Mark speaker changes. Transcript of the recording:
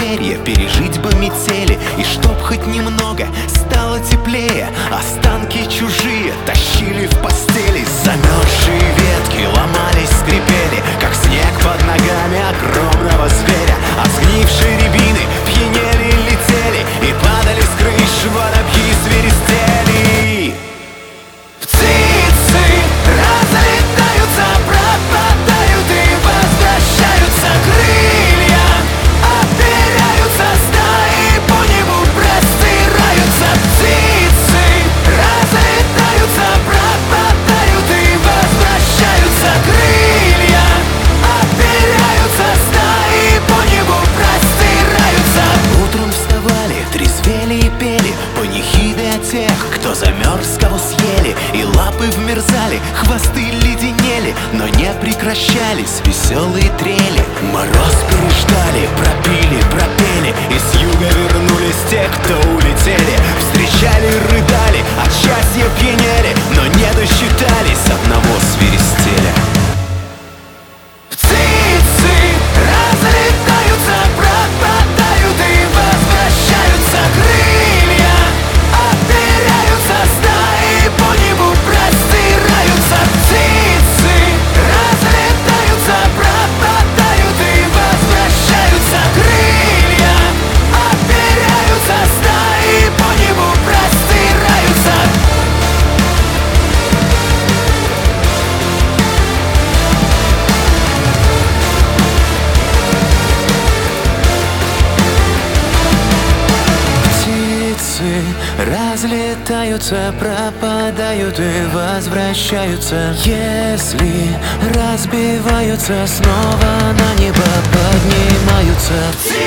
Speaker 1: перья, пережить бы метели. И чтоб хоть немного стало теплее, останки чужие тащили в постели. Замерзшие ветки ломались, скрипели, как снег под ногами огромного зверя. А сгнившие рябины пьянели, летели и падали с крыш, воробьи свиристели. Птицы разлетаются, пропадают и возвращаются. Крылья оперяются, стаи по небу простираются. Птицы разлетаются, пропадают и возвращаются. Крылья оперяются, стаи по небу простираются. Утром вставали, трезвели и пели панихиды о тех, кто замерз, кого съели. И лапы вмерзали, хвосты леденели, но не прекращались веселые трели. Мороз переждали, пропили, пропели, и с юга вернулись те, кто улетели. Встречали, рыдали, от счастья пьянели, но не досчитались одного свиристеля. Птицы разлетаются, пропадают и возвращаются. Крылья оперяются, стаи по небу простираются. Птицы разлетаются, пропадают и возвращаются. Крылья оперяются, стаи по небу простираются. Птицы разлетаются, пропадают и возвращаются. Если разбиваются, снова на небо поднимаются.